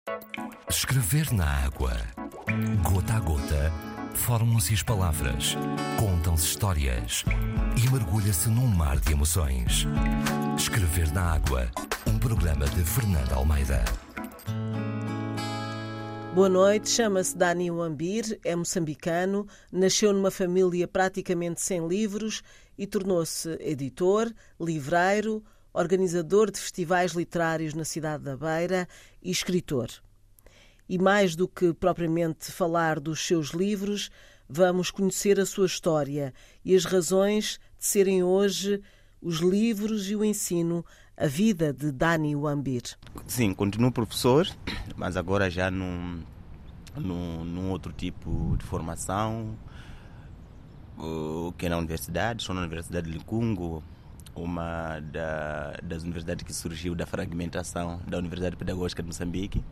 Escrever na água. Gota a gota, formam-se as palavras, contam-se histórias e mergulha-se num mar de emoções. Escrever na água, um programa de Fernanda Almeida. Boa noite, chama-se Dani Wambir, é moçambicano, nasceu numa família praticamente sem livros e tornou-se editor, livreiro, organizador de festivais literários na cidade da Beira e escritor. E mais do que propriamente falar dos seus livros, vamos conhecer a sua história e as razões de serem hoje os livros e o ensino, a vida de Dani Wambir. Sim, continuo professor, mas agora já num outro tipo de formação, que é na universidade. Estou na Universidade de Licungo, uma das universidades que surgiu da fragmentação da Universidade Pedagógica de Moçambique.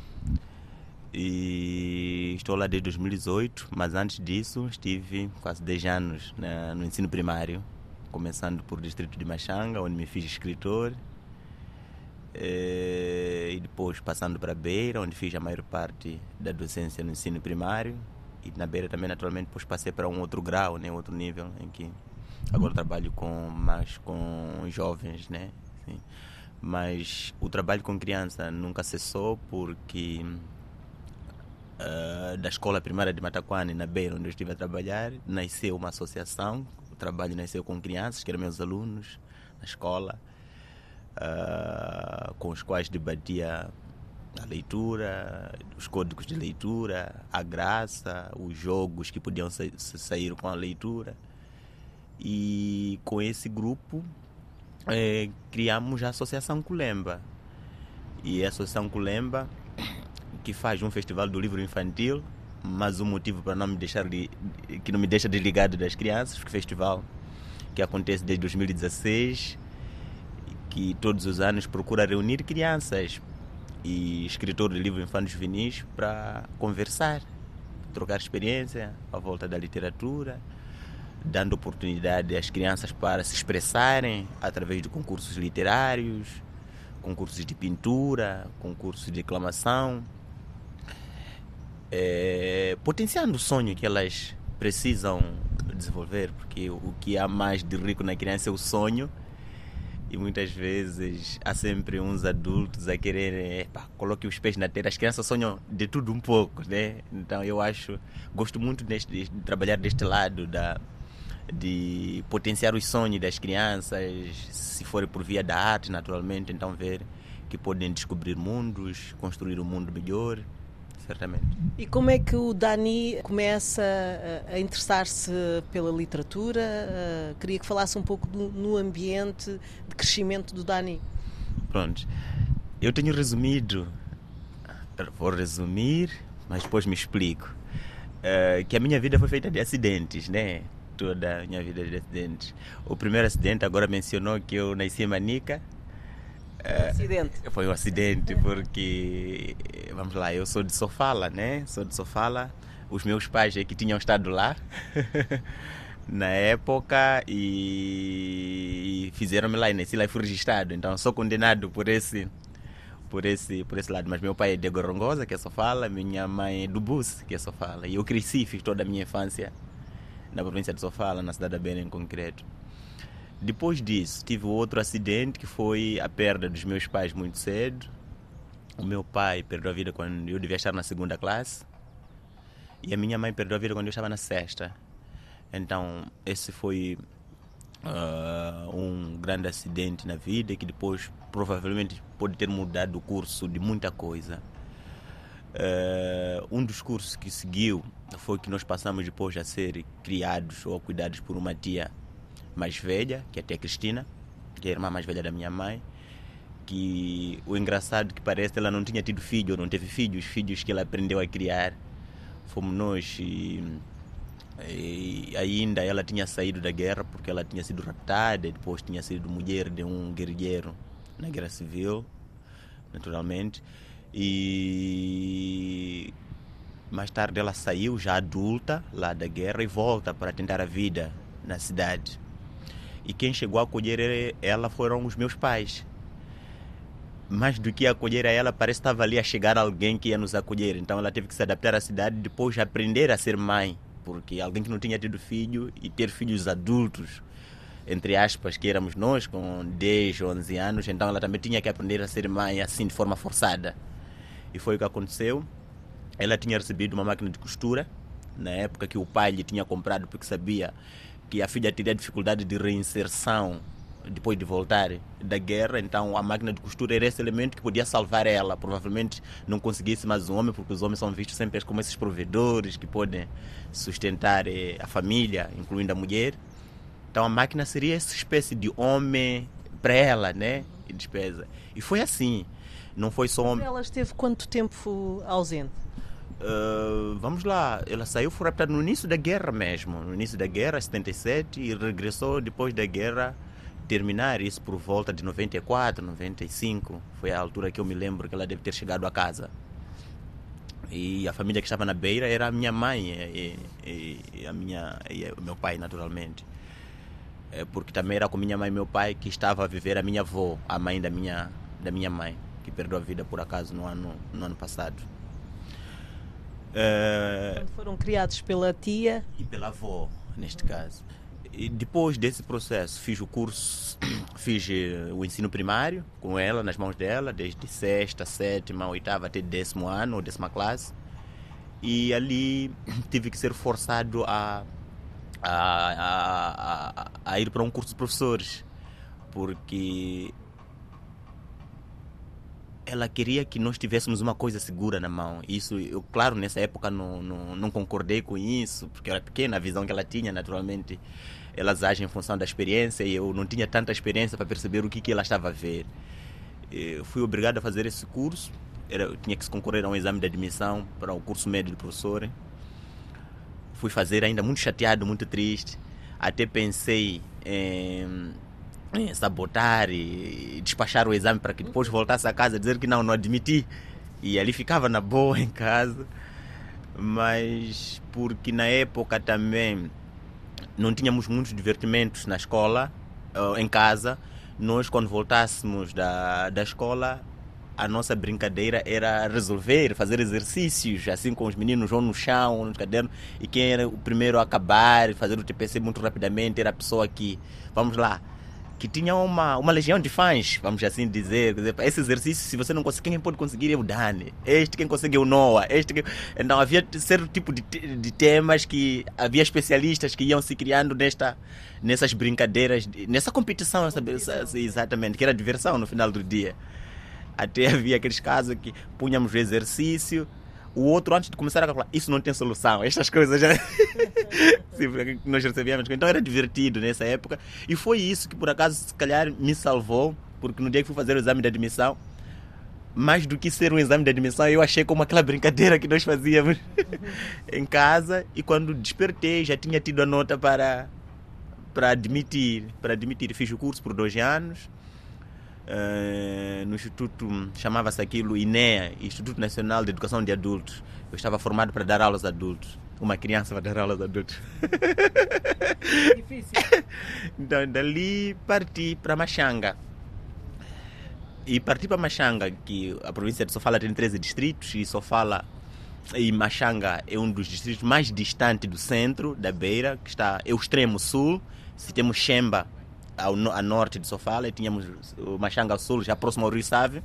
E estou lá desde 2018, mas antes disso estive quase 10 anos no ensino primário, começando por distrito de Machanga, onde me fiz escritor, e depois passando para Beira, onde fiz a maior parte da docência no ensino primário, e na Beira também naturalmente depois passei para um outro grau, né, outro nível, em que agora trabalho mais com jovens, né? Sim. Mas o trabalho com criança nunca cessou, porque da escola primária de Mataquane, na Beira, onde eu estive a trabalhar, nasceu uma associação. O trabalho nasceu com crianças, que eram meus alunos na escola, com os quais debatia a leitura, os códigos de leitura, a graça, os jogos que podiam sair com a leitura. E com esse grupo criamos a Associação Culemba. E a Associação Culemba, que faz um festival do livro infantil, mas o motivo para que não me deixa desligado das crianças, porque o festival que acontece desde 2016, que todos os anos procura reunir crianças e escritores de livros infantis juvenis para conversar, trocar experiência à volta da literatura, dando oportunidade às crianças para se expressarem através de concursos literários, concursos de pintura, concursos de declamação, potenciando o sonho que elas precisam desenvolver, porque o que há mais de rico na criança é o sonho, e muitas vezes há sempre uns adultos a quererem, coloque os pés na terra. As crianças sonham de tudo um pouco, né? Então eu gosto muito de trabalhar deste lado, de potenciar os sonhos das crianças, se for por via da arte, naturalmente, então ver que podem descobrir mundos, construir um mundo melhor, certamente. E como é que o Dani começa a interessar-se pela literatura? Queria que falasse um pouco no ambiente de crescimento do Dani. Pronto, eu tenho resumido, vou resumir, mas depois me explico, que a minha vida foi feita de acidentes, né? Toda a minha vida de acidentes. O primeiro acidente, agora mencionou que eu nasci em Manica. Foi um acidente porque, vamos lá, eu sou de Sofala, né? Sou de Sofala. Os meus pais é que tinham estado lá na época e fizeram-me lá, e nasci lá e fui registrado. Então sou condenado por esse lado. Mas meu pai é de Gorongosa, que é Sofala, minha mãe é do Bus, que é Sofala. E eu cresci, fiz toda a minha infância na província de Sofala, na cidade da Beira em concreto. Depois disso, tive outro acidente, que foi a perda dos meus pais muito cedo. O meu pai perdeu a vida quando eu devia estar na 2ª classe, e a minha mãe perdeu a vida quando eu estava na 6ª. Então, esse foi um grande acidente na vida, que depois provavelmente pode ter mudado o curso de muita coisa. Um dos cursos que seguiu foi que nós passamos depois a ser criados ou cuidados por uma tia mais velha, que é a tia Cristina, que é a irmã mais velha da minha mãe, que o engraçado que parece, ela não tinha tido filho, não teve filhos, filhos que ela aprendeu a criar fomos nós, e ainda ela tinha saído da guerra porque ela tinha sido raptada, depois tinha sido mulher de um guerrilheiro na guerra civil, naturalmente, e mais tarde ela saiu já adulta lá da guerra e volta para tentar a vida na cidade. E quem chegou a acolher ela foram os meus pais. mais do que acolher a ela, parece que estava ali a chegar alguém que ia nos acolher. Então ela teve que se adaptar à cidade e depois aprender a ser mãe, porque alguém que não tinha tido filho e ter filhos adultos, entre aspas, que éramos nós, com 10 ou 11 anos, então ela também tinha que aprender a ser mãe assim, de forma forçada. E foi o que aconteceu. Ela tinha recebido uma máquina de costura, na época que o pai lhe tinha comprado, porque sabia que a filha teria dificuldade de reinserção depois de voltar da guerra. Então a máquina de costura era esse elemento que podia salvar ela. Provavelmente não conseguisse mais um homem, porque os homens são vistos sempre como esses provedores que podem sustentar a família, incluindo a mulher. Então a máquina seria essa espécie de homem para ela, né? E despesa. E foi assim. Não foi só homem. Ela esteve quanto tempo ausente? Vamos lá, ela saiu, foi raptada no início da guerra mesmo, no início da guerra, 77, e regressou depois da guerra terminar, isso por volta de 94, 95, foi a altura que eu me lembro que ela deve ter chegado a casa. E a família que estava na Beira era a minha mãe e o meu pai, naturalmente. Porque também era com minha mãe e meu pai que estava a viver a minha avó, a mãe da minha mãe, que perdeu a vida por acaso no ano passado. Quando foram criados pela tia e pela avó, neste caso. E depois desse processo fiz o ensino primário com ela, nas mãos dela, desde 6ª, 7ª, 8ª até 10º ano, ou 10ª classe. E ali tive que ser forçado a ir para um curso de professores, porque ela queria que nós tivéssemos uma coisa segura na mão. Isso, eu, claro, nessa época não concordei com isso, porque eu era pequena, a visão que ela tinha, naturalmente, elas agem em função da experiência e eu não tinha tanta experiência para perceber o que ela estava a ver. Eu fui obrigado a fazer esse curso, eu tinha que se concorrer a um exame de admissão para o curso médio de professor. Fui fazer ainda muito chateado, muito triste, até pensei em sabotar e despachar o exame para que depois voltasse a casa dizer que não admiti, e ali ficava na boa em casa. Mas porque na época também não tínhamos muitos divertimentos na escola, em casa, nós quando voltássemos da escola a nossa brincadeira era resolver, fazer exercícios, assim com os meninos ou no chão ou no caderno, e quem era o primeiro a acabar, fazer o TPC muito rapidamente, era a pessoa que, vamos lá, que tinha uma legião de fãs, vamos assim dizer. Quer dizer, esse exercício, se você não conseguir, quem pode conseguir é o Dani. Quem consegue é o Noah. Então havia certo tipo de temas que havia especialistas que iam se criando nessas brincadeiras, nessa competição, exatamente, que era diversão no final do dia. Até havia aqueles casos que punhamos o exercício, o outro, antes de começar a calcular, isso não tem solução, estas coisas já sim, nós recebíamos. Então era divertido nessa época, e foi isso que por acaso se calhar me salvou, porque no dia que fui fazer o exame de admissão, mais do que ser um exame de admissão, eu achei como aquela brincadeira que nós fazíamos em casa, e quando despertei já tinha tido a nota para admitir. Fiz o curso por 2 anos, no instituto, chamava-se aquilo INEA, Instituto Nacional de Educação de Adultos. Eu estava formado para dar aulas a adultos. Uma criança para dar aulas a adultos. difícil. Então, dali parti para Machanga. E parti para Machanga, que a província de Sofala tem 13 distritos, e Machanga é um dos distritos mais distantes do centro da Beira, que é o extremo sul. Se temos Xemba a norte de Sofala, e tínhamos o Machanga ao sul, já próximo ao Rio Save.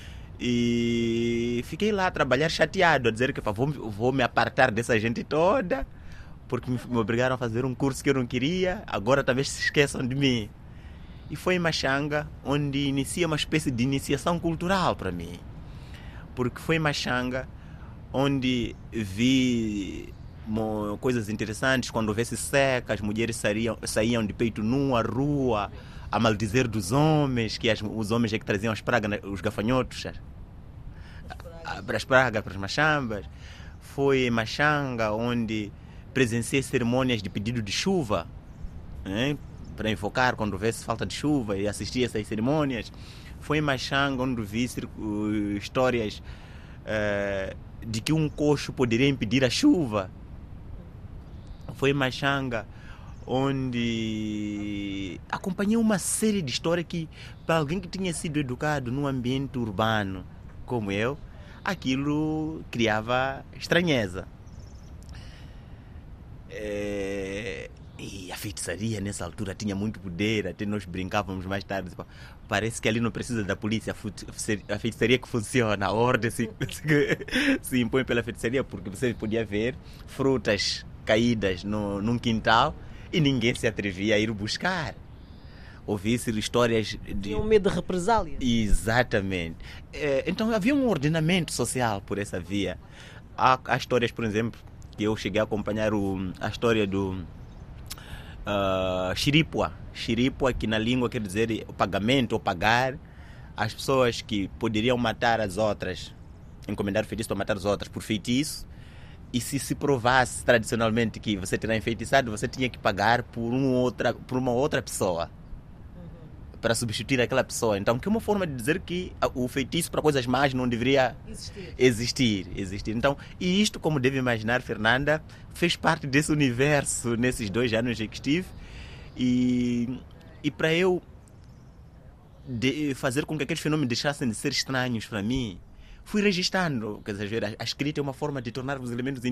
E fiquei lá a trabalhar chateado, a dizer que vou me apartar dessa gente toda, porque me obrigaram a fazer um curso que eu não queria, agora talvez se esqueçam de mim. E foi em Machanga onde inicia uma espécie de iniciação cultural para mim, porque foi em Machanga onde vi coisas interessantes. Quando houvesse seca, as mulheres saíam de peito nu à rua a maldizer dos homens, que os homens é que traziam as pragas, os gafanhotos, para as pragas, para as machambas. Foi em Machanga onde presenciei cerimônias de pedido de chuva, para invocar quando houvesse falta de chuva, e assisti a essas cerimônias. Foi em Machanga onde vi histórias de que um coxo poderia impedir a chuva. Foi em Machanga onde acompanhei uma série de histórias que, para alguém que tinha sido educado num ambiente urbano como eu, aquilo criava estranheza. E a feitiçaria nessa altura tinha muito poder, até nós brincávamos mais tarde. Parece que ali não precisa da polícia, a feitiçaria que funciona, a ordem se impõe pela feitiçaria, porque você podia ver frutas caídas num quintal e ninguém se atrevia a ir buscar. Ouvisse histórias de... Tinham medo de represálias. Exatamente. Então havia um ordenamento social por essa via. Há histórias, por exemplo, que eu cheguei a acompanhar a história do Xiripua. Xiripua, que na língua quer dizer pagamento ou pagar. As pessoas que poderiam matar as outras, encomendar feitiço para matar as outras por feitiço. E se provasse tradicionalmente que você terá enfeitiçado, você tinha que pagar por uma outra pessoa. Para substituir aquela pessoa. Então, que é uma forma de dizer que o feitiço para coisas más não deveria existir. Então, e isto, como deve imaginar, Fernanda, fez parte desse universo nesses 2 anos em que estive. E para eu fazer com que aqueles fenômenos deixassem de ser estranhos para mim, fui registrando. Quer dizer, a escrita é uma forma de tornar os elementos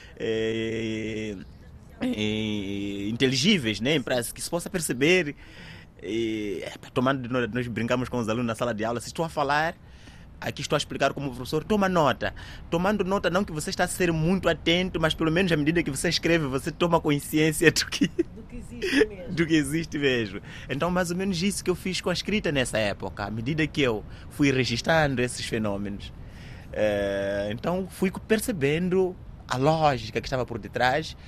inteligíveis, né? Para que se possa perceber. Nós brincamos com os alunos na sala de aula. Se estou a falar, aqui estou a explicar como professor, toma nota. Tomando nota, não que você está a ser muito atento, mas pelo menos à medida que você escreve, você toma consciência do que existe mesmo. Então, mais ou menos isso que eu fiz com a escrita nessa época, à medida que eu fui registrando esses fenômenos. Então, fui percebendo a lógica que estava por detrás,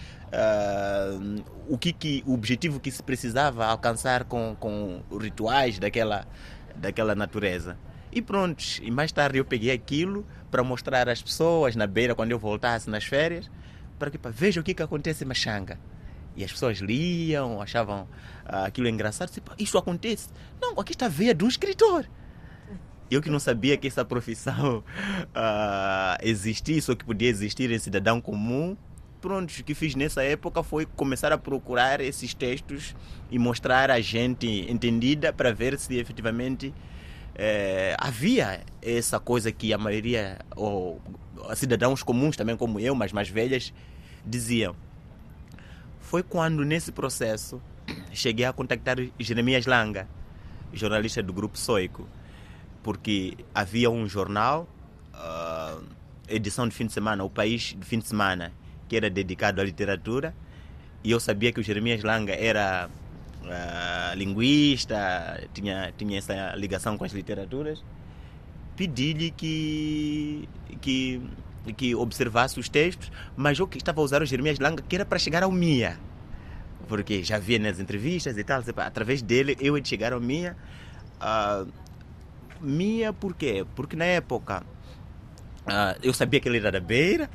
o objetivo que se precisava alcançar com rituais daquela natureza. E pronto, e mais tarde eu peguei aquilo para mostrar às pessoas na beira, quando eu voltasse nas férias, para que veja o que acontece em Machanga. E as pessoas liam, achavam aquilo engraçado. Isto acontece? Não, aqui está a veia de um escritor. Eu que não sabia que essa profissão existisse ou que podia existir em cidadão comum. Pronto, o que fiz nessa época foi começar a procurar esses textos e mostrar a gente entendida para ver se efetivamente havia essa coisa que a maioria, ou cidadãos comuns também como eu, mas mais velhas, diziam. Foi quando nesse processo cheguei a contactar Jeremias Langa, jornalista do Grupo Soico, porque havia um jornal, edição de fim de semana, O País de fim de semana, que era dedicado à literatura, e eu sabia que o Jeremias Langa era linguista, tinha essa ligação com as literaturas. Pedi-lhe que observasse os textos, mas eu que estava a usar o Jeremias Langa, que era para chegar ao Mia, porque já via nas entrevistas e tal, através dele eu ia chegar ao Mia. Mia por quê? Porque na época eu sabia que ele era da Beira.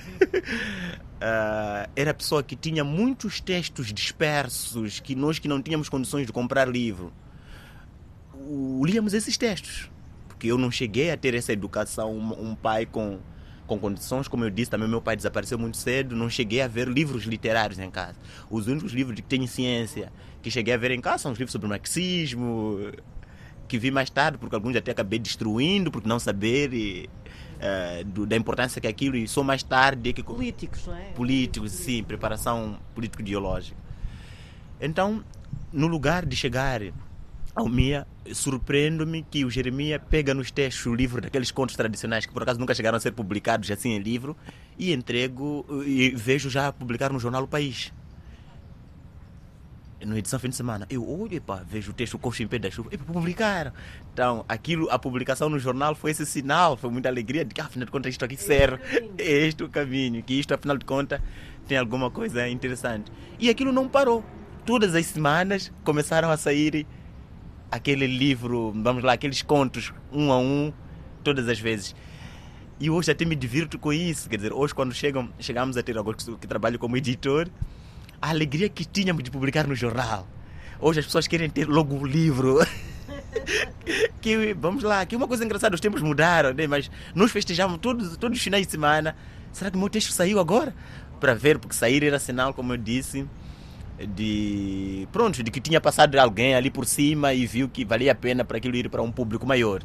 Era a pessoa que tinha muitos textos dispersos, que nós que não tínhamos condições de comprar livro, líamos esses textos, porque eu não cheguei a ter essa educação, um pai com condições, como eu disse, também meu pai desapareceu muito cedo, não cheguei a ver livros literários em casa. Os únicos livros que têm ciência que cheguei a ver em casa são os livros sobre marxismo, que vi mais tarde, porque alguns até acabei destruindo, porque não saber da importância que aquilo, e só mais tarde que... Políticos, não é? Políticos, sim, preparação político-ideológica. Então, no lugar de chegar ao Mia, surpreendo-me que o Jeremias pega nos textos o livro daqueles contos tradicionais que por acaso nunca chegaram a ser publicados assim em livro, e entrego e vejo já publicar no jornal O País, na edição fim de semana. Eu olho, vejo o texto Coxo em Pé da Chuva, e publicaram. Então, a publicação no jornal foi esse sinal, foi muita alegria de que, afinal de contas, isto aqui serve, é este o caminho, que isto, afinal de contas, tem alguma coisa interessante. E aquilo não parou. Todas as semanas começaram a sair aquele livro, vamos lá, aqueles contos, um a um, todas as vezes. E hoje até me divirto com isso. Quer dizer, hoje quando chegamos a ter agora que trabalho como editor, a alegria que tínhamos de publicar no jornal. Hoje as pessoas querem ter logo o livro. Vamos lá, que uma coisa engraçada, os tempos mudaram, né? Mas nós festejávamos todos os finais de semana. Será que o meu texto saiu agora? Para ver, porque sair era sinal, como eu disse, de que tinha passado alguém ali por cima e viu que valia a pena para aquilo ir para um público maior.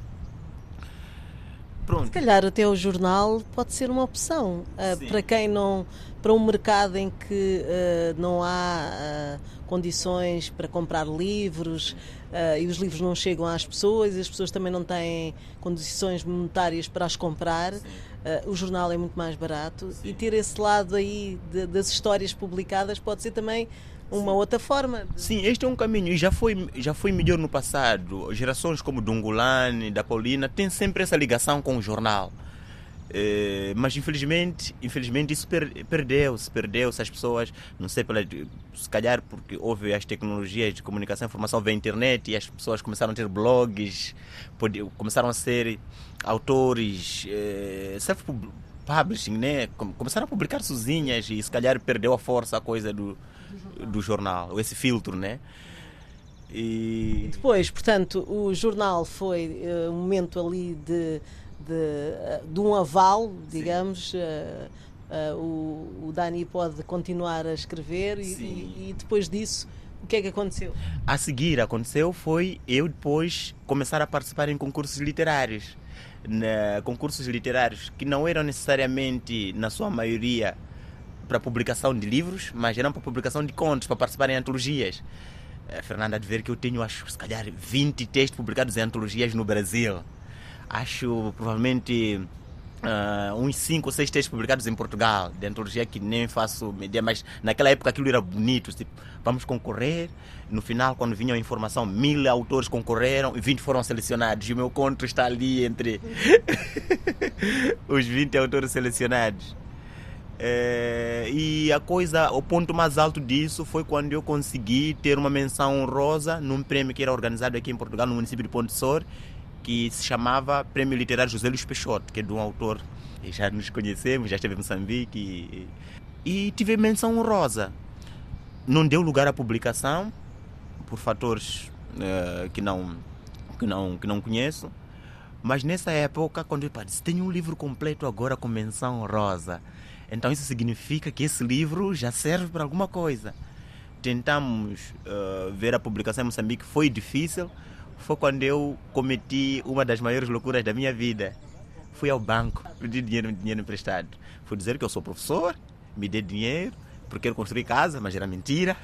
Se calhar até o jornal pode ser uma opção para quem não, para um mercado em que não há condições para comprar livros e os livros não chegam às pessoas e as pessoas também não têm condições monetárias para as comprar. O jornal é muito mais barato. Sim. E ter esse lado aí das histórias publicadas pode ser também uma outra forma. Sim, este é um caminho e já foi melhor no passado. Gerações como do Ngulane, da Paulina, têm sempre essa ligação com o jornal. Mas infelizmente isso perdeu-se as pessoas, não sei, se calhar porque houve as tecnologias de comunicação e informação via internet e as pessoas começaram a ter blogs, começaram a ser autores, self-publishing, né? Começaram a publicar sozinhas e se calhar perdeu a força a coisa do jornal, esse filtro, né? E depois, portanto, o jornal foi um momento ali de um aval, digamos. O Dani pode continuar a escrever e depois disso, o que é que aconteceu? A seguir aconteceu foi eu depois começar a participar em concursos literários. Concursos literários que não eram necessariamente, na sua maioria, para publicação de livros, mas eram para publicação de contos, para participar em antologias. Fernanda, há de ver que eu tenho, acho, se calhar 20 textos publicados em antologias no Brasil. Acho, provavelmente, uns 5 ou 6 textos publicados em Portugal, de antologia que nem faço ideia, mas naquela época aquilo era bonito, tipo, vamos concorrer. No final, quando vinha a informação, 1000 autores concorreram e 20 foram selecionados. E o meu conto está ali entre os 20 autores selecionados. E o ponto mais alto disso foi quando eu consegui ter uma menção honrosa num prêmio que era organizado aqui em Portugal, no município de Ponte Sor, que se chamava Prêmio Literário José Luís Peixoto, que é de um autor, e já nos conhecemos, já esteve em Moçambique, e tive menção honrosa. Não deu lugar à publicação, por fatores que não conheço, mas nessa época, quando eu disse, tenho um livro completo agora com menção honrosa, então isso significa que esse livro já serve para alguma coisa. Tentamos ver a publicação em Moçambique, foi difícil. Foi quando eu cometi uma das maiores loucuras da minha vida. Fui ao banco, pedi dinheiro emprestado. Fui dizer que eu sou professor, me dê dinheiro, porque quero construir casa, mas era mentira.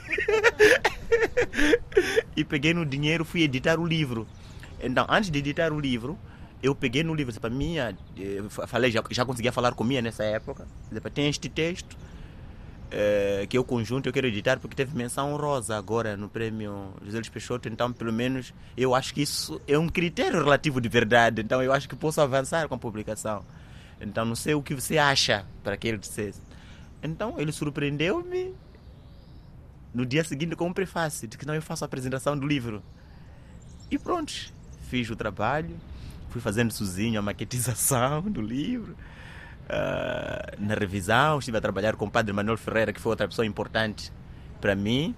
E peguei no dinheiro, fui editar o livro. Então, antes de editar o livro, eu peguei no livro, para mim, falei, já conseguia falar com minha nessa época. Tem este texto, que é o conjunto, eu quero editar porque teve menção honrosa agora no prêmio José Luís Peixoto, então pelo menos eu acho que isso é um critério relativo de verdade, então eu acho que posso avançar com a publicação. Então não sei o que você acha para que ele dissesse. Então ele surpreendeu-me no dia seguinte com um prefácio de que não, eu faço a apresentação do livro. E pronto, fiz o trabalho, fui fazendo sozinho a maquetização do livro. Na revisão, estive a trabalhar com o padre Manuel Ferreira, que foi outra pessoa importante para mim,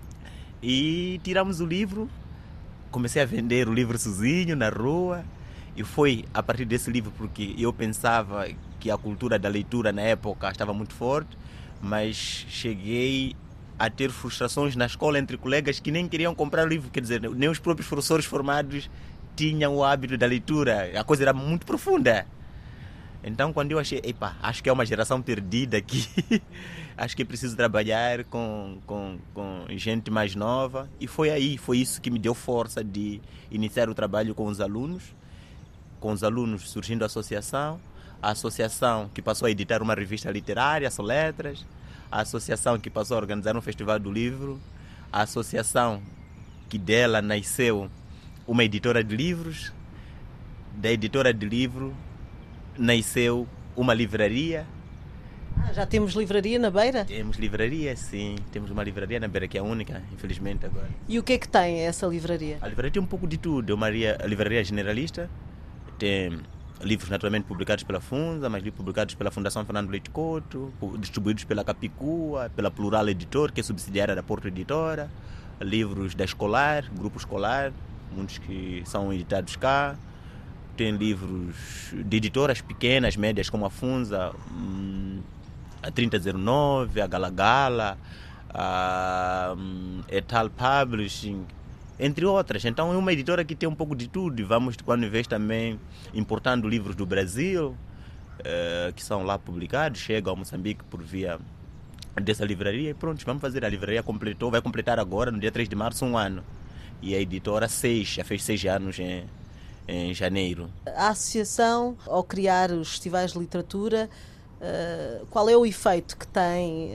e tiramos o livro, comecei a vender o livro sozinho na rua, e foi a partir desse livro, porque eu pensava que a cultura da leitura na época estava muito forte, mas cheguei a ter frustrações na escola entre colegas que nem queriam comprar o livro, quer dizer, nem os próprios professores formados tinham o hábito da leitura, a coisa era muito profunda. Então, quando eu achei, acho que é uma geração perdida aqui, acho que é preciso trabalhar com gente mais nova. E foi isso que me deu força de iniciar o trabalho com os alunos surgindo a associação que passou a editar uma revista literária, Soletras, a associação que passou a organizar um festival do livro, a associação que dela nasceu uma editora de livros, da editora de livro nasceu uma livraria. Já temos livraria na Beira? Temos livraria, sim. Temos uma livraria na Beira, que é a única, infelizmente, agora. E o que é que tem essa livraria? A livraria tem um pouco de tudo. É uma livraria generalista. Tem livros naturalmente publicados pela Funza, mas livros publicados pela Fundação Fernando Leite Couto, distribuídos pela Capicua, pela Plural Editor, que é subsidiária da Porto Editora. Livros da Escolar, Grupo Escolar, muitos que são editados cá. Tem livros de editoras pequenas, médias, como a Funza, a 3009, a Gala Gala, a Etal Publishing, entre outras. Então é uma editora que tem um pouco de tudo. E vamos, quando vez, também importando livros do Brasil, que são lá publicados, chegam ao Moçambique por via dessa livraria e pronto, vamos fazer. A livraria vai completar agora, no dia 3 de março, 1 ano. E a editora já fez 6 anos em janeiro. A associação, ao criar os festivais de literatura, qual é o efeito que tem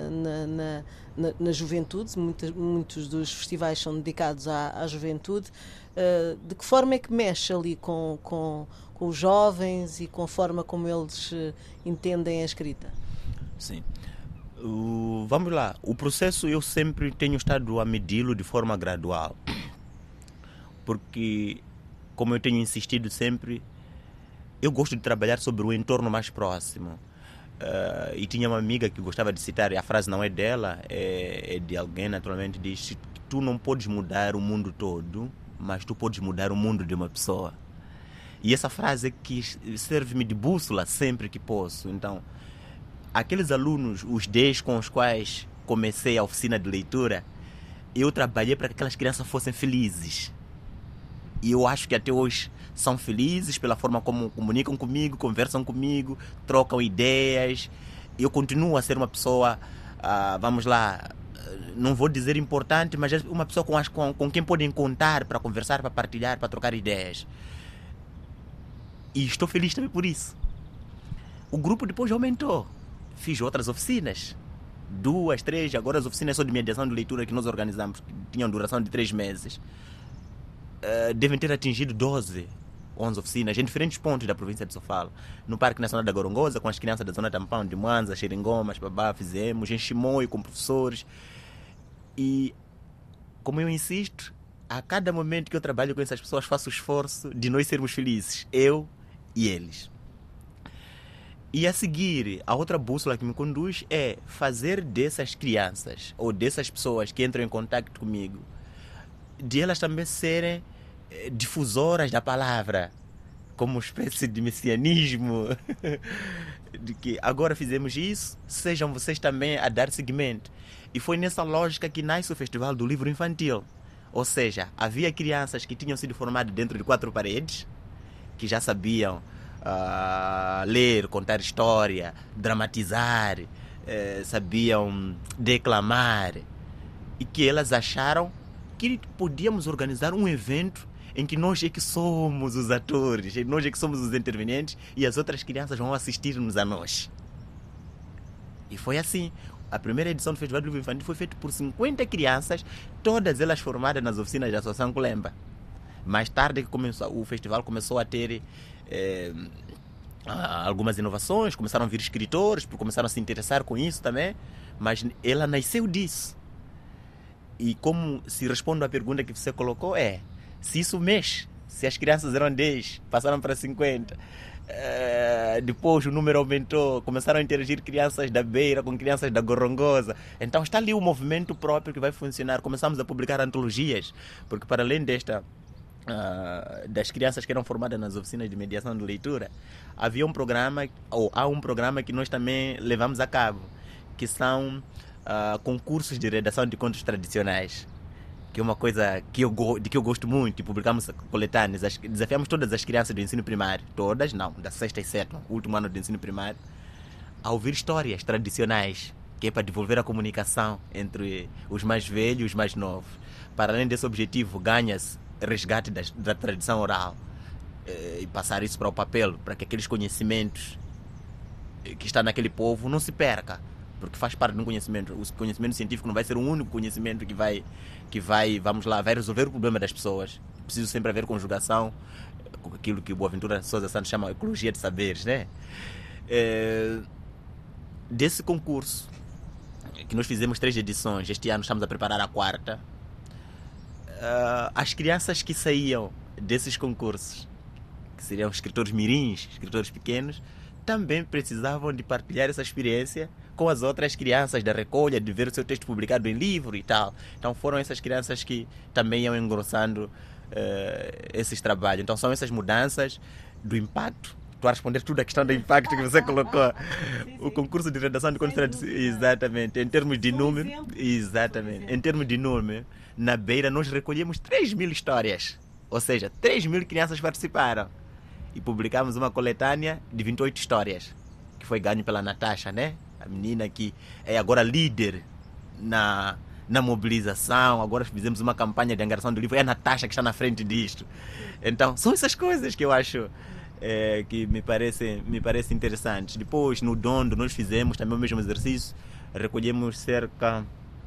na juventude? Muitos dos festivais são dedicados à juventude. De que forma é que mexe ali com os jovens e com a forma como eles entendem a escrita? Sim. Vamos lá. O processo eu sempre tenho estado a medi-lo de forma gradual. Porque, como eu tenho insistido sempre, eu gosto de trabalhar sobre o entorno mais próximo. E tinha uma amiga que gostava de citar, e a frase não é dela, é de alguém, naturalmente, diz: tu não podes mudar o mundo todo, mas tu podes mudar o mundo de uma pessoa. E essa frase é que serve-me de bússola sempre que posso. Então, aqueles alunos, os 10 com os quais comecei a oficina de leitura, eu trabalhei para que aquelas crianças fossem felizes. E eu acho que até hoje são felizes pela forma como comunicam comigo, conversam comigo, trocam ideias. Eu continuo a ser uma pessoa, vamos lá, não vou dizer importante, mas uma pessoa com quem podem contar para conversar, para partilhar, para trocar ideias. E estou feliz também por isso. O grupo depois aumentou. Fiz outras oficinas, 2, 3, agora as oficinas só de mediação de leitura que nós organizamos, que tinham duração de 3 meses, devem ter atingido 12, 11 oficinas em diferentes pontos da província de Sofala. No Parque Nacional da Gorongosa, com as crianças da zona Tampão, de Mwanza, Xeringomas, Babá, fizemos, em Chimoio, com professores. E, como eu insisto, a cada momento que eu trabalho com essas pessoas, faço o esforço de nós sermos felizes, eu e eles. E a seguir, a outra bússola que me conduz é fazer dessas crianças ou dessas pessoas que entram em contato comigo, de elas também serem difusoras da palavra, como uma espécie de messianismo, de que agora fizemos isso, sejam vocês também a dar seguimento. E foi nessa lógica que nasce o Festival do Livro Infantil. Ou seja, havia crianças que tinham sido formadas dentro de 4 paredes, que já sabiam ler, contar história, dramatizar, sabiam declamar, e que elas acharam que podíamos organizar um evento em que nós é que somos os atores, nós é que somos os intervenientes e as outras crianças vão assistir-nos a nós. E foi assim. A primeira edição do Festival do Livro Infantil foi feita por 50 crianças, todas elas formadas nas oficinas da Associação Kulemba. Mais tarde o festival começou a ter algumas inovações, começaram a vir escritores, começaram a se interessar com isso também, mas ela nasceu disso. E como se responde à pergunta que você colocou, se isso mexe, se as crianças eram 10, passaram para 50, depois o número aumentou, começaram a interagir crianças da Beira com crianças da Gorongosa, então está ali um movimento próprio que vai funcionar. Começamos a publicar antologias, porque para além das crianças que eram formadas nas oficinas de mediação de leitura, há um programa que nós também levamos a cabo, que são concursos de redação de contos tradicionais, que é uma coisa de que eu gosto muito, e publicamos coletâneas. Desafiamos todas as crianças do ensino primário, todas não, da 6ª e 7ª, último ano do ensino primário, a ouvir histórias tradicionais, que é para desenvolver a comunicação entre os mais velhos e os mais novos. Para além desse objetivo, ganha-se resgate da tradição oral, e passar isso para o papel, para que aqueles conhecimentos que está naquele povo não se perca, porque faz parte de um conhecimento. O conhecimento científico não vai ser o único conhecimento que vai resolver o problema das pessoas. Precisa sempre haver conjugação com aquilo que o Boaventura Sousa Santos chama de ecologia de saberes, né? Desse concurso, que nós fizemos 3 edições, este ano estamos a preparar a 4ª, as crianças que saíam desses concursos, que seriam escritores mirins, escritores pequenos, também precisavam de partilhar essa experiência com as outras crianças da recolha, de ver o seu texto publicado em livro e tal. Então foram essas crianças que também iam engrossando esses trabalhos. Então são essas mudanças do impacto Estou a responder tudo a questão do impacto que você colocou. O concurso de redação de contos tradicionais, exatamente, em termos de número, exatamente, em termos de número, na Beira nós recolhemos 3.000 histórias, ou seja, 3.000 crianças participaram e publicamos uma coletânea de 28 histórias, que foi ganho pela Natasha, né? A menina que é agora líder na mobilização. Agora fizemos uma campanha de angariação do livro, é a Natasha que está na frente disto. Então, são essas coisas que eu acho que me parece interessantes. Depois, no Dondo, nós fizemos também o mesmo exercício, recolhemos cerca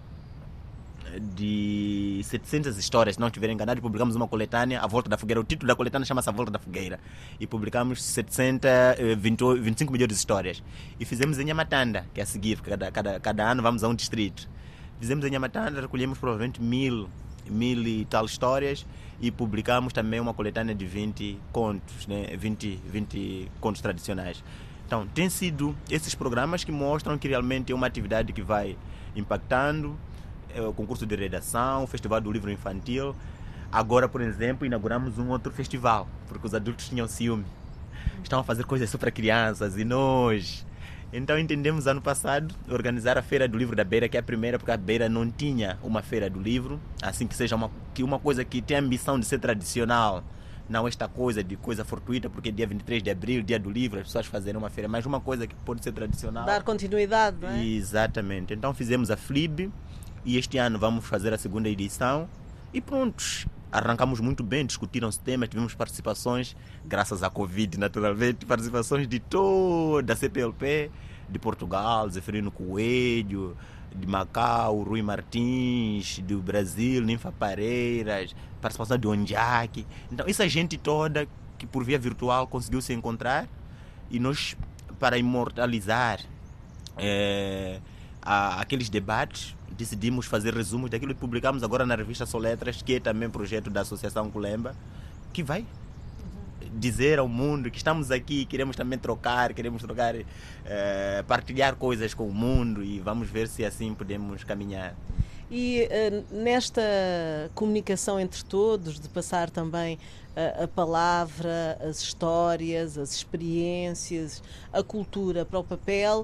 de 700 histórias, se não estiver enganado, e publicamos uma coletânea, A Volta da Fogueira. O título da coletânea chama-se A Volta da Fogueira, e publicamos 25 milhões de histórias. E fizemos em Nhamatanda, que é a seguir, cada ano vamos a um distrito. Fizemos em Nhamatanda, recolhemos provavelmente 1.000 e tal histórias, e publicamos também uma coletânea de 20 contos, né? 20 contos tradicionais. Então, tem sido esses programas que mostram que realmente é uma atividade que vai impactando. O concurso de redação, o Festival do Livro Infantil. Agora, por exemplo, inauguramos um outro festival, porque os adultos tinham ciúme. Estavam a fazer coisas só para crianças e nós. Então entendemos ano passado organizar a Feira do Livro da Beira, que é a primeira, porque a Beira não tinha uma Feira do Livro, assim que seja uma coisa que tem a ambição de ser tradicional, não esta coisa de coisa fortuita, porque dia 23 de abril, dia do livro, as pessoas fazerem uma feira, mas uma coisa que pode ser tradicional. Dar continuidade, não é? Exatamente. Então fizemos a FLIB e este ano vamos fazer a segunda edição e prontos. Arrancamos muito bem, discutiram-se temas, tivemos participações, graças à Covid, naturalmente, participações de toda a CPLP, de Portugal, Zeferino Coelho, de Macau, Rui Martins, do Brasil, Ninfa Pareiras, participação de Ondiaki. Então, essa gente toda que por via virtual conseguiu se encontrar, e nós, para imortalizar aqueles debates, decidimos fazer resumos daquilo que publicamos agora na revista Soletras, que é também projeto da Associação Culemba, que vai dizer ao mundo que estamos aqui, queremos também trocar, partilhar coisas com o mundo, e vamos ver se assim podemos caminhar. E nesta comunicação entre todos, de passar também a palavra, as histórias, as experiências, a cultura para o papel,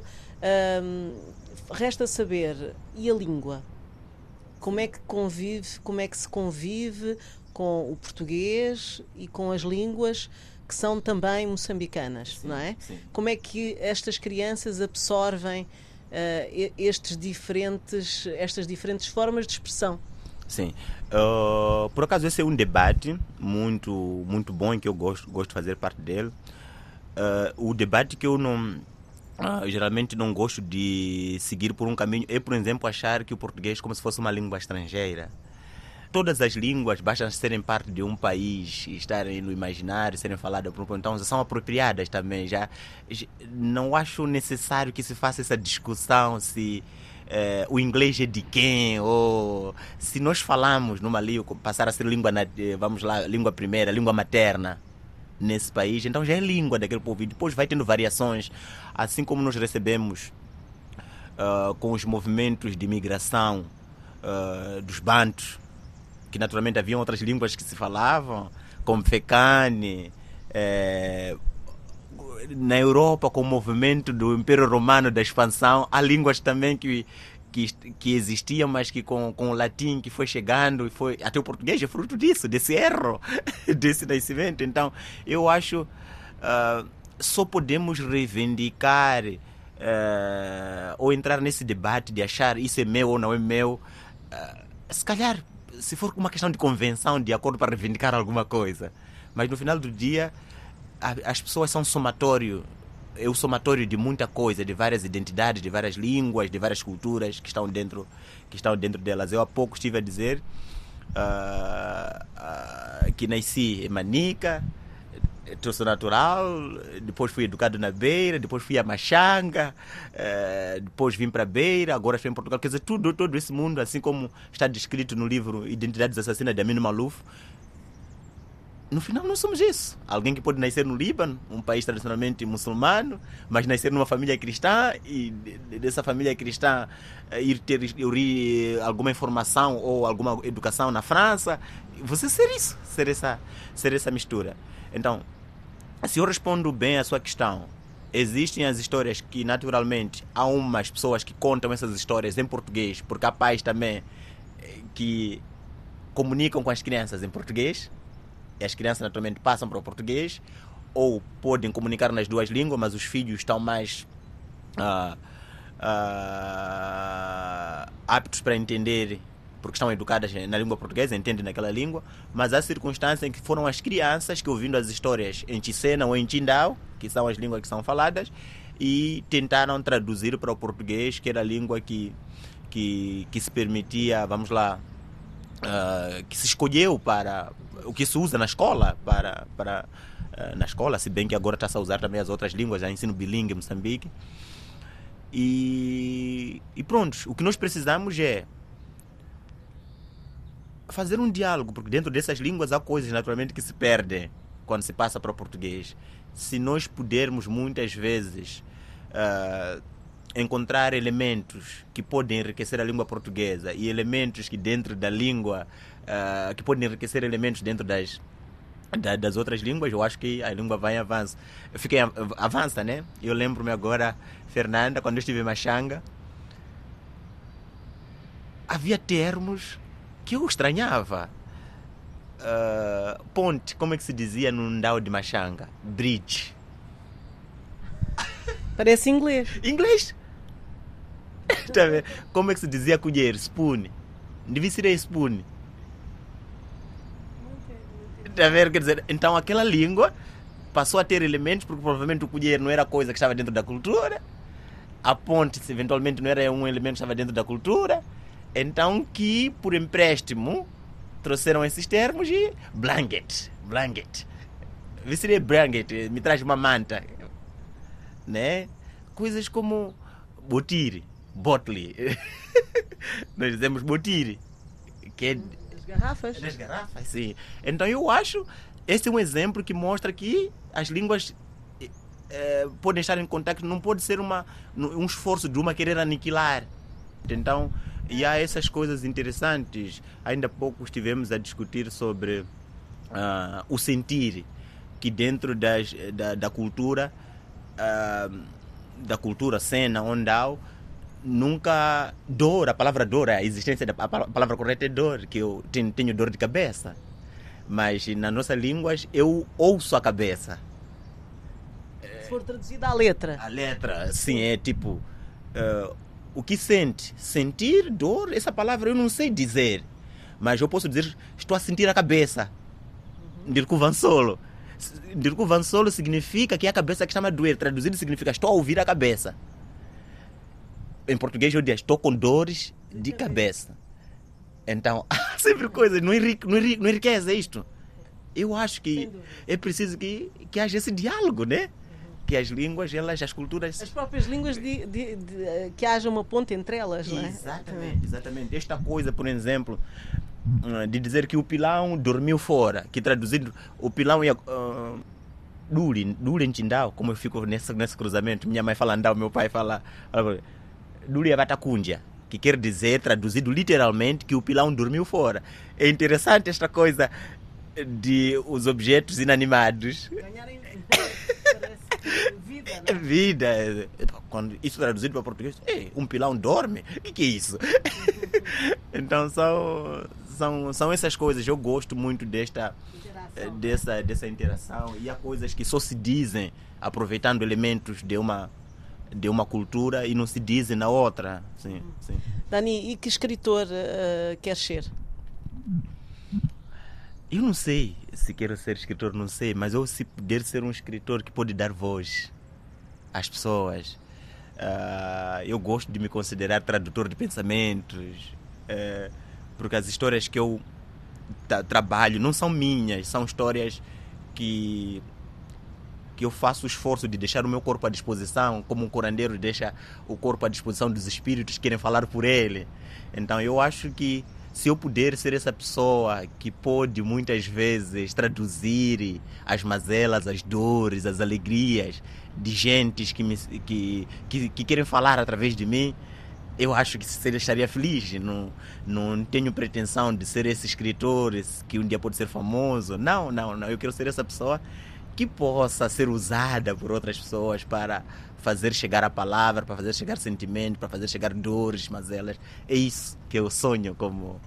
resta saber, e a língua? Como é que se convive com o português e com as línguas que são também moçambicanas, sim, não é? Sim. Como é que estas crianças absorvem estas diferentes formas de expressão? Sim. Por acaso esse é um debate muito, muito bom, em que eu gosto de fazer parte dele. O debate que eu geralmente não gosto de seguir por um caminho é, por exemplo, achar que o português é como se fosse uma língua estrangeira. Todas as línguas, basta serem parte de um país e estarem no imaginário, serem faladas por um povo, então são apropriadas também. Já não acho necessário que se faça essa discussão se o inglês é de quem, ou se nós falamos numa língua, passar a ser língua primeira, língua materna nesse país, então já é língua daquele povo, e depois vai tendo variações, assim como nós recebemos com os movimentos de imigração dos bantos, que naturalmente haviam outras línguas que se falavam, como Fecane, na Europa, com o movimento do Império Romano, da expansão, há línguas também que existiam, mas que com o latim que foi chegando, e foi até o português é fruto disso, desse erro, desse nascimento. Então, eu acho só podemos reivindicar ou entrar nesse debate de achar isso é meu ou não é meu, se calhar, se for uma questão de convenção, de acordo para reivindicar alguma coisa. Mas no final do dia, as pessoas são somatório. É o somatório de muita coisa, de várias identidades, de várias línguas, de várias culturas que estão dentro delas. Eu há pouco estive a dizer que nasci em Manica, sou natural, depois fui educado na Beira, depois fui a Machanga, depois vim para a Beira, agora estou em Portugal. Quer dizer, todo esse mundo, assim como está descrito no livro Identidades Assassinas de Amino Maluf, no final nós somos isso. Alguém que pode nascer no Líbano, um país tradicionalmente muçulmano, mas nascer numa família cristã, e dessa família cristã ir ter alguma informação ou alguma educação na França. Você ser isso, ser essa mistura. Então, se eu respondo bem a sua questão, existem as histórias que naturalmente há umas pessoas que contam essas histórias em português, porque há pais também que comunicam com as crianças em português, e as crianças naturalmente passam para o português, ou podem comunicar nas duas línguas, mas os filhos estão mais aptos para entender, porque estão educadas na língua portuguesa, entendem naquela língua. Mas há circunstâncias em que foram as crianças que, ouvindo as histórias em Chissena ou em Tindau, que são as línguas que são faladas, e tentaram traduzir para o português, que era a língua que se permitia, vamos lá, que se escolheu para o que se usa na escola, na escola, se bem que agora está-se a usar também as outras línguas, já ensino bilingue em Moçambique. E pronto, o que nós precisamos é fazer um diálogo, porque dentro dessas línguas há coisas naturalmente que se perdem quando se passa para o português. Se nós pudermos muitas vezes encontrar elementos que podem enriquecer a língua portuguesa e elementos que dentro da língua que podem enriquecer elementos dentro das outras línguas, eu acho que a língua vai em avanço. Avança, né? Eu lembro-me agora, Fernanda, quando eu estive em Machanga, havia termos que eu estranhava. Ponte, como é que se dizia no Ndau de Machanga? Bridge. Parece inglês. Inglês? Tá vendo? Como é que se dizia colher? Spoon. Devia ser spoon. Tá vendo? Quer dizer, então aquela língua passou a ter elementos, porque provavelmente o colher não era coisa que estava dentro da cultura, a ponte eventualmente não era um elemento que estava dentro da cultura, então que por empréstimo trouxeram esses termos e blanket. Seria blanket, me traz uma manta, né? Coisas como botire, nós dizemos botire, que é Das garrafas, sim. Então eu acho, esse é um exemplo que mostra que as línguas podem estar em contato, não pode ser um esforço de uma querer aniquilar. Então, e há essas coisas interessantes. Ainda há pouco estivemos a discutir sobre o sentir, que dentro da cultura, Sena, Ondau, nunca dor, a palavra dor, a existência a palavra correta é dor, que eu tenho dor de cabeça, mas na nossa língua eu ouço a cabeça. Se for traduzida à letra. A letra, sim, é tipo o que sente, sentir dor, essa palavra eu não sei dizer, mas eu posso dizer estou a sentir a cabeça. Dirkuvansolo significa que é a cabeça que está a doer, traduzido significa estou a ouvir a cabeça. Em português eu digo, estou com dores de cabeça. Então, sempre coisas, não enriquece isto. Eu acho que é preciso que haja esse diálogo, né? Que as línguas, as culturas... As próprias línguas, que haja uma ponte entre elas, não é? Exatamente. Esta coisa, por exemplo, de dizer que o pilão dormiu fora, que traduzido, o pilão ia... Duri em Tindau, como eu fico nesse cruzamento, minha mãe fala Ndau, meu pai fala Duri Avatacundia, que quer dizer, traduzido literalmente, que o pilão dormiu fora. É interessante esta coisa de os objetos inanimados Ganharem vida, não é? Vida. Quando isso traduzido para português, um pilão dorme? O que é isso? Então são essas coisas. Eu gosto muito dessa interação, e há coisas que só se dizem aproveitando elementos de uma cultura e não se dizem na outra. Sim. Dani, e que escritor queres ser? Eu não sei se quero ser escritor, não sei, mas eu, se puder ser um escritor que pode dar voz às pessoas, eu gosto de me considerar tradutor de pensamentos, porque as histórias que eu trabalho não são minhas, são histórias que eu faço o esforço de deixar o meu corpo à disposição, como um curandeiro deixa o corpo à disposição dos espíritos que querem falar por ele. Então eu acho que se eu puder ser essa pessoa que pode muitas vezes traduzir as mazelas, as dores, as alegrias de gentes que querem falar através de mim, eu acho que estaria feliz. Não tenho pretensão de ser esse escritor que um dia pode ser famoso. Não. Eu quero ser essa pessoa que possa ser usada por outras pessoas para fazer chegar a palavra, para fazer chegar sentimento, para fazer chegar dores, mazelas. É isso que eu sonho como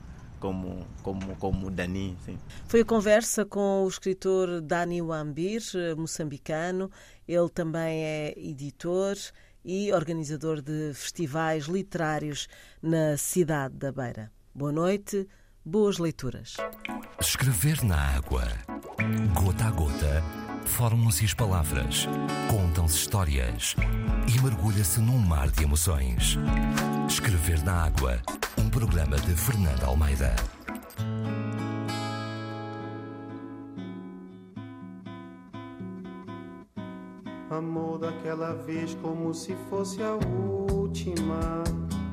Dani. Sim. Foi a conversa com o escritor Dani Wambir, moçambicano. Ele também é editor e organizador de festivais literários na cidade da Beira. Boa noite, boas leituras. Escrever na água. Gota a gota, formam-se as palavras, contam-se histórias e mergulha-se num mar de emoções. Escrever na água, um programa de Fernanda Almeida. Amor daquela vez como se fosse a última.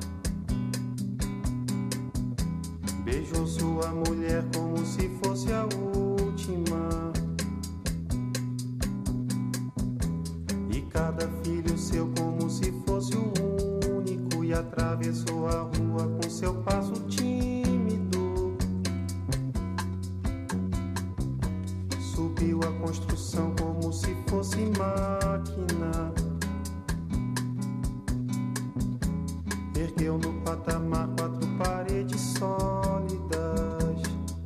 Beijou sua mulher como se fosse a última. E cada filho seu como se fosse o único. E atravessou a rua com seu passo tímido. Subiu a construção como se fosse máquina. Ergueu no patamar 4 paredes sólidas.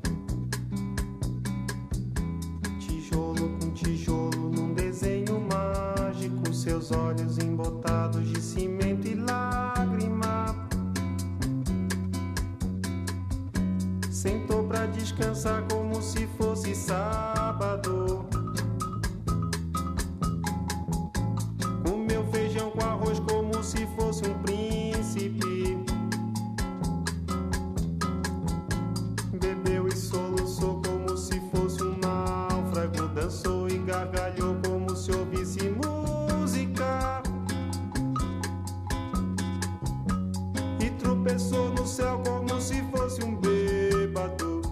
Tijolo com tijolo num desenho mágico. Seus olhos embotados de cimento e lágrima. Sentou pra descansar como se fosse sábado. Comeu feijão com arroz como se fosse um príncipe. Bebeu e soluçou como se fosse um náufrago. Dançou e gargalhou como se ouvisse música. E tropeçou no céu como se fosse um bêbado.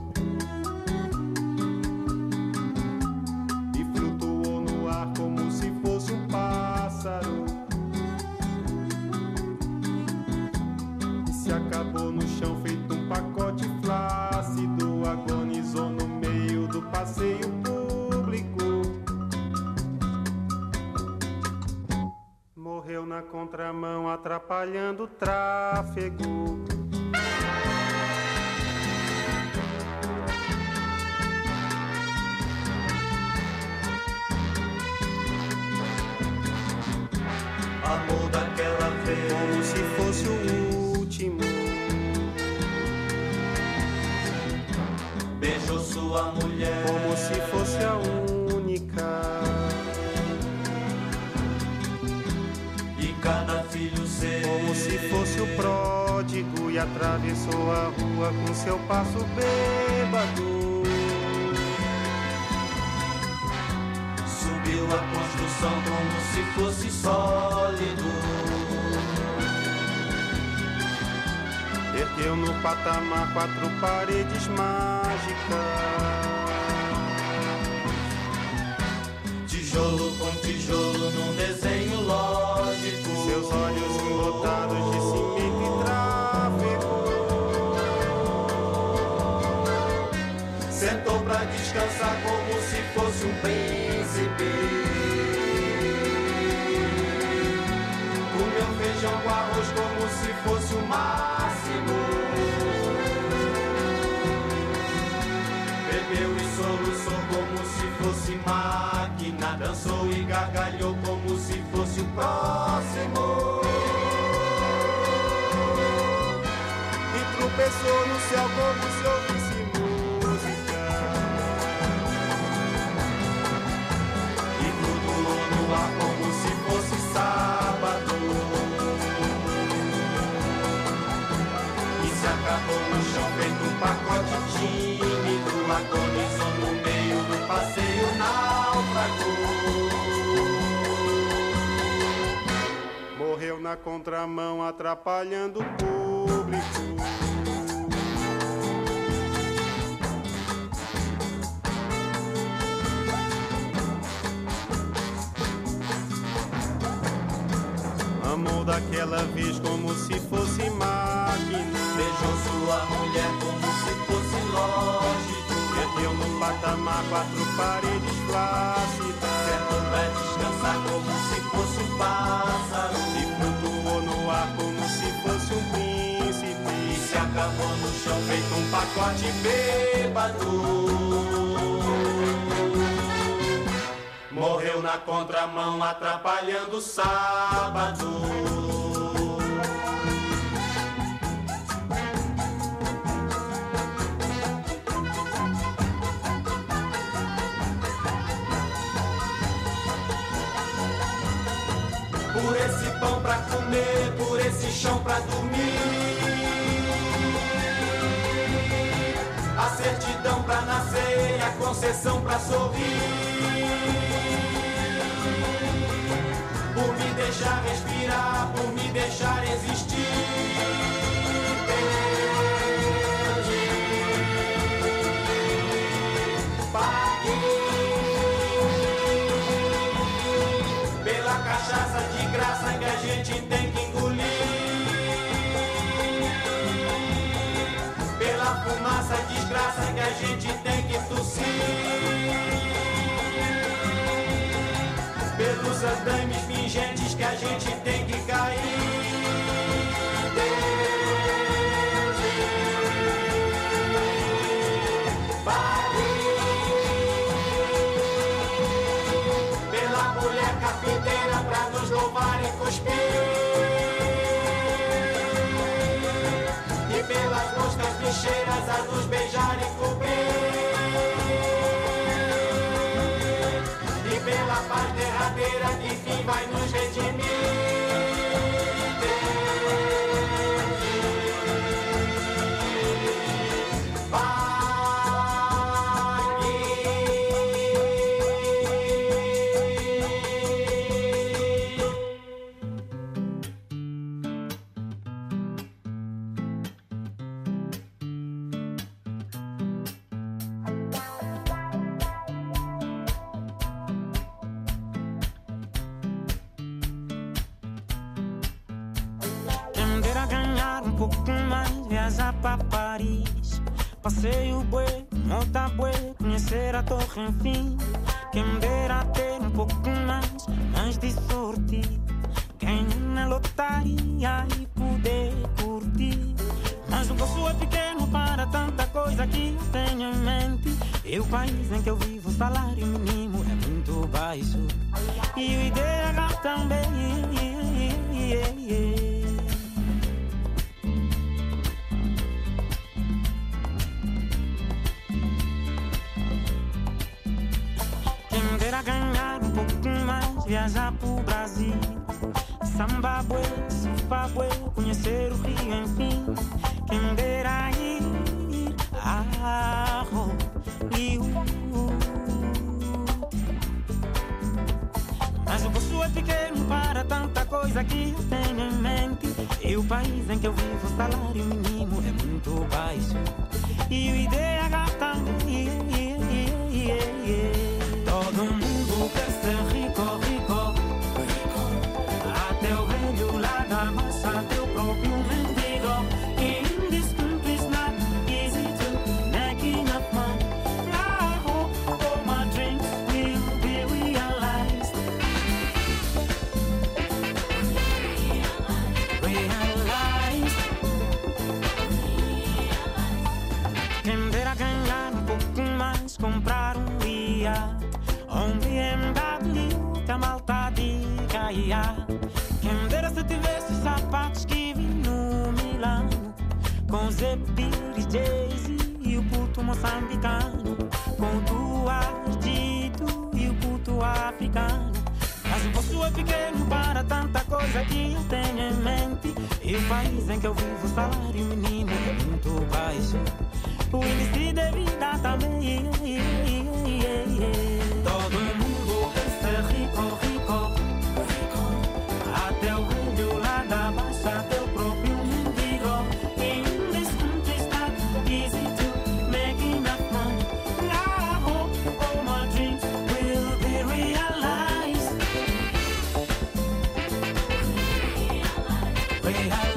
E flutuou no ar como se fosse um pássaro. E se acabou no chão feito um pacote flácido. Agonizou no meio do passeio público. Morreu na contramão atrapalhando o tráfego. Amor daquela vez Como se fosse o último. beijou sua mulher Como se fosse a única. e cada filho seu Como se fosse o pródigo. E atravessou a rua com seu passo bêbado. subiu a construção como se fosse sólido. Ergueu no patamar 4 paredes mágicas. Tijolo com tijolo num desenho lógico. Seus olhos embotados de cimento e tráfego. Sentou pra descansar como se fosse um príncipe. Comeu feijão com arroz como se fosse o máximo. Bebeu e soluçou como se fosse máquina. Dançou e gargalhou como se fosse o próximo. E tropeçou no céu como se ouvisse música. E flutuou no ar como se fosse sábado. E se acabou no chão feito um pacote tímido. Agonizou no meio do passeio náufrago. Morreu na contramão atrapalhando o público. Amou daquela vez como se fosse máquina. Beijou sua mulher como se fosse lógico. Ergueu no patamar 4 paredes flácidas. Sentou pra descansar como se fosse um pássaro. E flutuou no ar como se fosse um príncipe. E se acabou no chão feito um pacote bêbado. Morreu na contramão atrapalhando o sábado. Por esse pão pra comer, por esse chão pra dormir, a certidão pra nascer e a concessão pra sorrir. Por me deixar respirar, por me deixar existir. Cachaça de graça que a gente tem que engolir, pela fumaça desgraça que a gente tem que tossir, pelos andames fingentes que a gente tem que cair. Pra nos louvar e cuspir, e pelas moscas bicheiras a nos beijar e cobrir, e pela paz derradeira que fim vai nos redimir. Viajar pra Paris, passeio bué, monta bué, conhecer a torre enfim. Quem me dera ter um pouco mais de sorte, ganhar na lotaria e poder curtir. Mas o bolso é pequeno para tanta coisa que eu tenho em mente. E o país em que eu vivo, o salário mínimo é muito baixo, e o IDH também. Ganhar um pouco mais, viajar pro Brasil, samba bué, surfa bué, conhecer o Rio, enfim. Quem me dera ir a Hollywood. Mas o bolso é pequeno para tanta coisa que eu tenho em mente. E o país em que eu vivo, o salário mínimo é muito baixo, e o IDH também. Todo mundo quer ser rico, rico, até o velho lá da massa, até o próprio mendigo. In this country it's not easy to make enough money. I hope all my dreams will be realized. Quem me dera ganhar um pouco mais, comprar um dia, um BMW que a malta diga, yeah. Quem me dera se tivesse os sapatos que vi no Milano, com o Zé Pires, Jay-Z e o puto moçambicano, com o Duardito e o puto africano. Mas o bolso é pequeno para tanta coisa que eu tenho em mente. E o país em que eu vivo, o salário mínimo é muito baixo, o índice de vida também. Todo mundo quer ser rico, rico, até o velho lá da baixa, até o próprio mendigo. In this country it's not easy to make enough money. I hope all my dreams will be realized.